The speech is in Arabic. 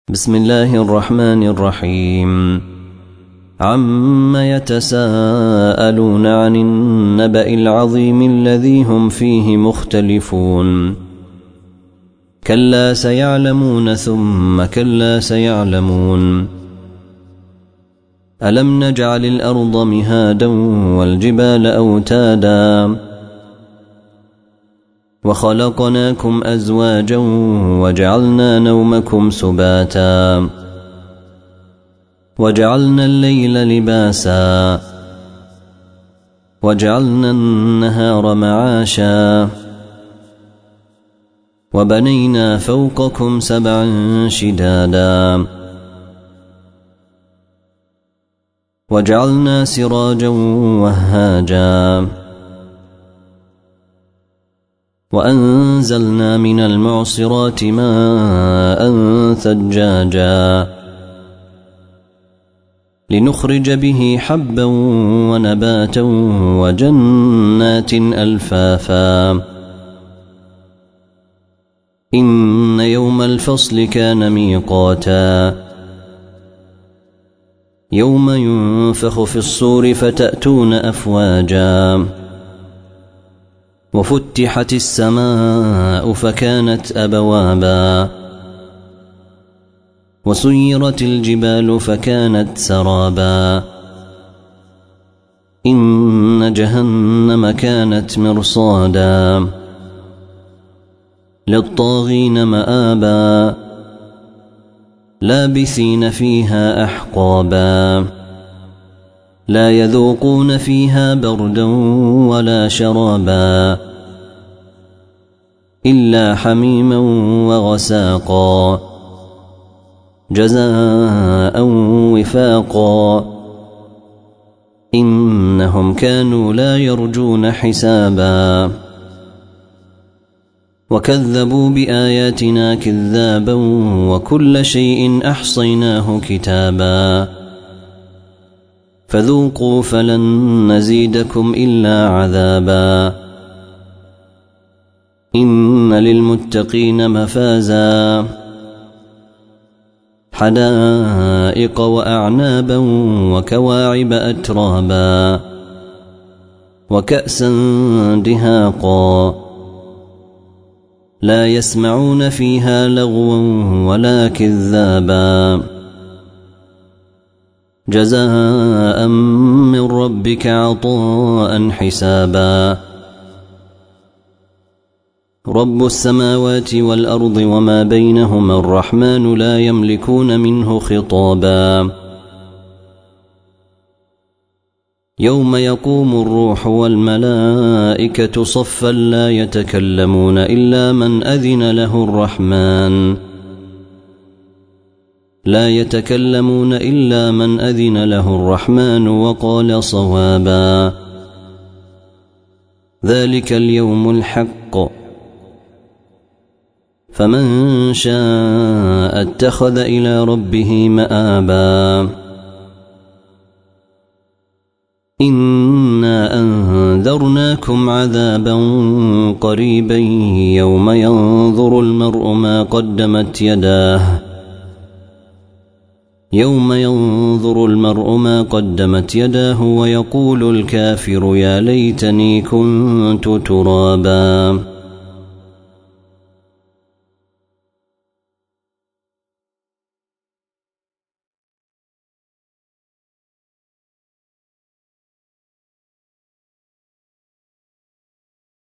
بسم الله الرحمن الرحيم. عما يتساءلون عن النبأ العظيم الذي هم فيه مختلفون. كلا سيعلمون ثم كلا سيعلمون. ألم نجعل الأرض مهادا والجبال أوتادا وخلقناكم أزواجا وجعلنا نومكم سباتا وجعلنا الليل لباسا وجعلنا النهار معاشا وبنينا فوقكم سبعا شدادا وجعلنا سراجا وهاجا وأنزلنا من المعصرات ماء ثجاجا لنخرج به حبا ونباتا وجنات ألفافا. إن يوم الفصل كان ميقاتا يوم ينفخ في الصور فتأتون أفواجا وفتحت السماء فكانت أبوابا وسيرت الجبال فكانت سرابا. إن جهنم كانت مرصادا للطاغين مآبا لابثين فيها أحقابا لا يذوقون فيها بردا ولا شرابا إلا حميما وغساقا جزاء وفاقا. إنهم كانوا لا يرجون حسابا وكذبوا بآياتنا كذابا وكل شيء أحصيناه كتابا فذوقوا فلن نزيدكم إلا عذابا. إن للمتقين مفازا حدائق وأعنابا وكواعب أترابا وكأسا دهاقا لا يسمعون فيها لغوا ولا كذابا جزاء من ربك عطاء حسابا. رب السماوات والأرض وما بينهما الرحمن لا يملكون منه خطابا. يوم يقوم الروح والملائكة صفا لا يتكلمون إلا من أذن له الرحمن وقال صوابا. ذلك اليوم الحق فمن شاء اتخذ إلى ربه مآبا. إنا أنذرناكم عذابا قريبا يوم ينظر المرء ما قدمت يداه ويقول الكافر يا ليتني كنت ترابا.